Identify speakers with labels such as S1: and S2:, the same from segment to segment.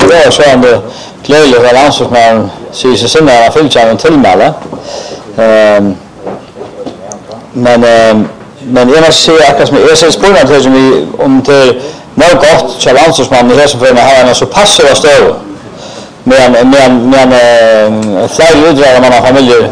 S1: år så det glädligt att landslagsmannen säger sig sinna att fylla en tillmäle. Men jag måste säga att jag ser spårna till som vi om det något gott till landslagsmannen det som för mig har en så passiva stöd. Men flera utdrag man har familjer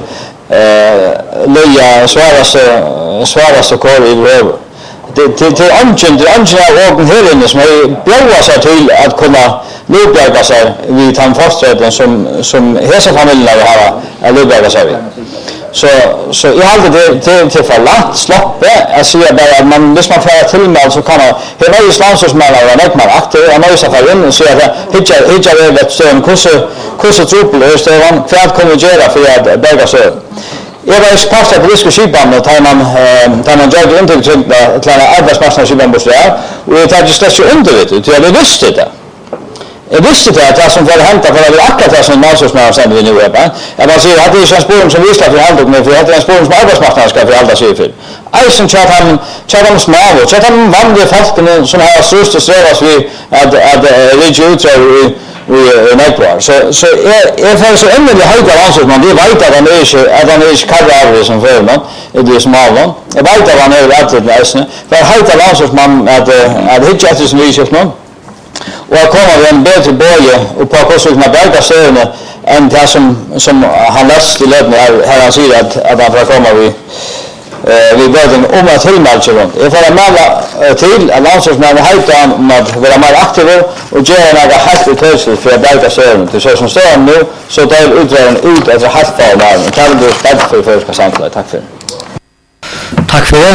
S1: leja svårast och kvar i över. Det är åken här inne som är björva sig till att kunna löpbjärga sig vid han fosträtten som hela familjerna vill ha att löpbjärga sig vid. Så jag har det till för lätt slappa att säga bara att man hvis man får till med så kan man det var ju landslagsmän och nekman aktiv och nöjs för in så att hitcha det stön kurser truppel är stön för att kunna göra för att bäga sig. Jag var expert på riskskipan och tar man gör inte till klara arbetsmarknadsskipan på där och jag tar just det under det jag visste det. Jag visste det att det som får hämta för att vi akkurat det som landslagsmän sen vi nu är på. Jag bara säger att det är en spår som visst att vi handlar med för att det är en spår som arbetsmarknaden ska förhålla sig för. Eisen chat små och chat vanliga folk som har störst och strävas vi att reach ut i network. Så är för så ändå det höga landslagsmän det vet att han är karriär som för man det är smalon. Jag vet att han är rätt nästan. För höga landslagsmän att hitcha det som vi ser någon. Och att komma med en bättre börja och på kurs med bättre söner än det som han läst i löpning här han säger att han får komma vi början om att tillmälda runt. Jag får mala till att landslagsmännen hejtar om att vara mer aktiva och göra några helt utörsligt för att bättre söner. Det är så som står nu så tar utdragen ut efter halvfall och kan du spela för förska samtidigt. Tack för det.
S2: Tack för det.